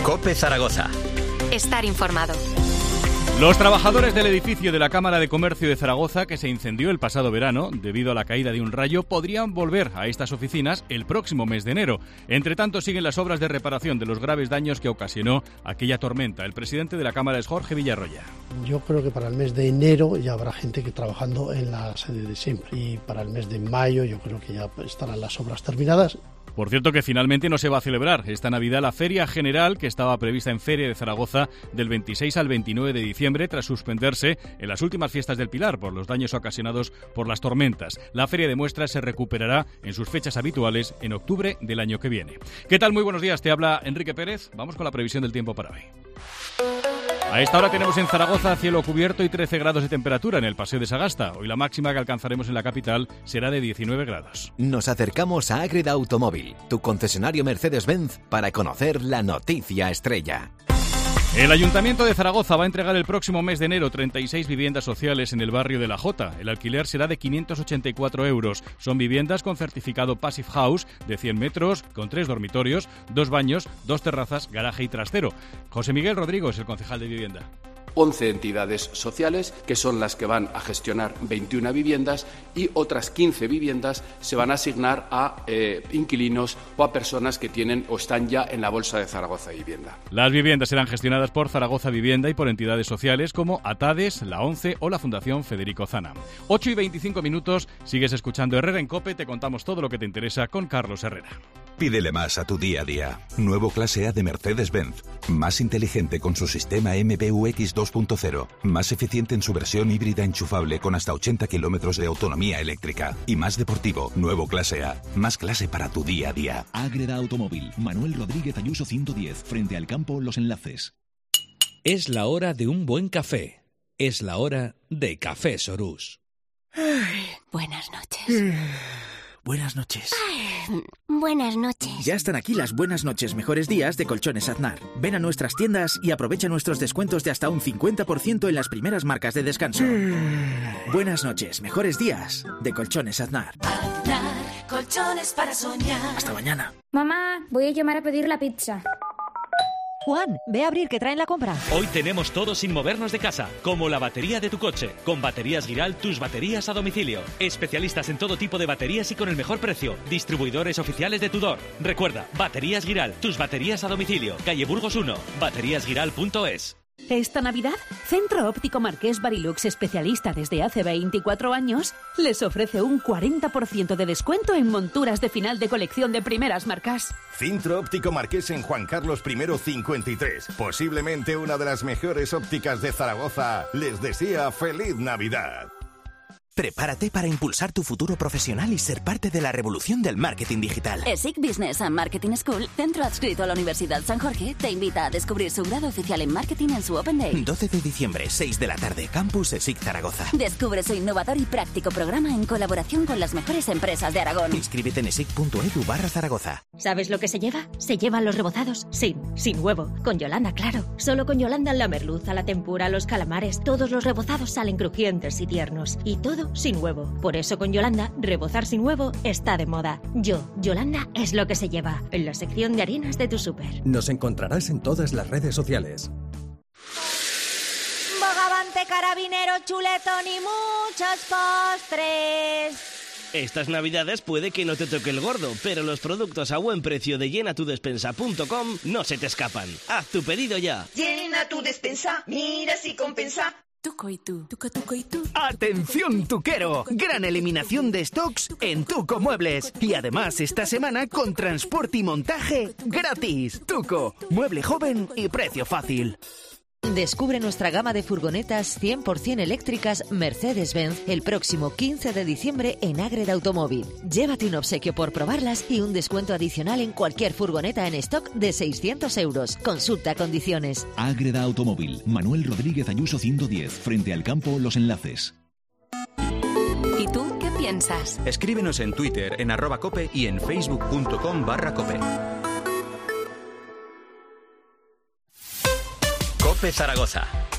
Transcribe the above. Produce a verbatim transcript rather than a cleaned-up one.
COPE Zaragoza. Estar informado. Los trabajadores del edificio de la Cámara de Comercio de Zaragoza, que se incendió el pasado verano debido a la caída de un rayo, podrían volver a estas oficinas el próximo mes de enero. Entre tanto, siguen las obras de reparación de los graves daños que ocasionó aquella tormenta. El presidente de la Cámara es Jorge Villarroya. Yo creo que para el mes de enero ya habrá gente que trabajando en la sede de siempre. Y para el mes de mayo yo creo que ya estarán las obras terminadas. Por cierto que finalmente no se va a celebrar esta Navidad la Feria General que estaba prevista en Feria de Zaragoza del veintiséis al veintinueve de diciembre tras suspenderse en las últimas fiestas del Pilar por los daños ocasionados por las tormentas. La Feria de Muestras se recuperará en sus fechas habituales en octubre del año que viene. ¿Qué tal? Muy buenos días, te habla Enrique Pérez. Vamos con la previsión del tiempo para hoy. A esta hora tenemos en Zaragoza cielo cubierto y trece grados de temperatura en el Paseo de Sagasta. Hoy la máxima que alcanzaremos en la capital será de diecinueve grados. Nos acercamos a Ágreda Automóvil, tu concesionario Mercedes-Benz, para conocer la noticia estrella. El Ayuntamiento de Zaragoza va a entregar el próximo mes de enero treinta y seis viviendas sociales en el barrio de La Jota. El alquiler será de quinientos ochenta y cuatro euros. Son viviendas con certificado Passive House de cien metros, con tres dormitorios, dos baños, dos terrazas, garaje y trastero. José Miguel Rodrigo es el concejal de vivienda. once entidades sociales, que son las que van a gestionar veintiuna viviendas, y otras quince viviendas se van a asignar a eh, inquilinos o a personas que tienen o están ya en la Bolsa de Zaragoza Vivienda. Las viviendas serán gestionadas por Zaragoza Vivienda y por entidades sociales como Atades, la ONCE o la Fundación Federico Zana. ocho y veinticinco minutos, sigues escuchando Herrera en COPE, te contamos todo lo que te interesa con Carlos Herrera. Pídele más a tu día a día. Nuevo clase A de Mercedes-Benz. Más inteligente con su sistema M B U X dos punto cero. Más eficiente en su versión híbrida enchufable con hasta ochenta kilómetros de autonomía eléctrica. Y más deportivo. Nuevo clase A. Más clase para tu día a día. Ágreda Automóvil. Manuel Rodríguez Ayuso ciento diez. Frente al campo Los Enlaces. Es la hora de un buen café. Es la hora de Café Sorús. Ay, buenas noches. Buenas noches. Ay, buenas noches. Ya están aquí las buenas noches, mejores días de Colchones Aznar. Ven a nuestras tiendas y aprovecha nuestros descuentos de hasta un cincuenta por ciento en las primeras marcas de descanso. Buenas noches, mejores días de Colchones Aznar. Aznar, colchones para soñar. Hasta mañana. Mamá, voy a llamar a pedir la pizza. Juan, ve a abrir que traen la compra. Hoy tenemos todo sin movernos de casa, como la batería de tu coche. Con Baterías Giral, tus baterías a domicilio. Especialistas en todo tipo de baterías y con el mejor precio. Distribuidores oficiales de Tudor. Recuerda, Baterías Giral, tus baterías a domicilio. Calle Burgos uno, baterías giral punto es. Esta Navidad, Centro Óptico Marqués Barilux, especialista desde hace veinticuatro años, les ofrece un cuarenta por ciento de descuento en monturas de final de colección de primeras marcas. Centro Óptico Marqués en Juan Carlos primero cincuenta y tres. Posiblemente una de las mejores ópticas de Zaragoza. Les desea feliz Navidad. Prepárate para impulsar tu futuro profesional y ser parte de la revolución del marketing digital. ESIC Business and Marketing School, centro adscrito a la Universidad San Jorge, te invita a descubrir su grado oficial en marketing en su Open Day. doce de diciembre, seis de la tarde, Campus ESIC Zaragoza. Descubre su innovador y práctico programa en colaboración con las mejores empresas de Aragón. Inscríbete en esic punto edu barra Zaragoza. ¿Sabes lo que se lleva? Se llevan los rebozados sin, sin huevo. Con Yolanda, claro. Solo con Yolanda la merluza, la tempura, los calamares, todos los rebozados salen crujientes y tiernos. Y todo sin huevo. Por eso con Yolanda, rebozar sin huevo está de moda. Yo, Yolanda, es lo que se lleva. En la sección de harinas de tu súper. Nos encontrarás en todas las redes sociales. Bogavante, carabinero, chuletón y muchos postres. Estas navidades puede que no te toque el gordo, pero los productos a buen precio de llena tu despensa punto com no se te escapan. Haz tu pedido ya. Llena tu despensa, mira si compensa. Tuco y tú, tuco, tuco y tú. ¡Atención, tuquero! Gran eliminación de stocks en Tuco Muebles. Y además esta semana con transporte y montaje gratis. Tuco, mueble joven y precio fácil. Descubre nuestra gama de furgonetas cien por ciento eléctricas Mercedes-Benz el próximo quince de diciembre en Ágreda Automóvil. Llévate un obsequio por probarlas y un descuento adicional en cualquier furgoneta en stock de seiscientos euros. Consulta condiciones. Ágreda Automóvil. Manuel Rodríguez Ayuso ciento diez. Frente al campo Los Enlaces. ¿Y tú qué piensas? Escríbenos en Twitter en arroba cope y en facebook punto com barra cope. COPE Zaragoza.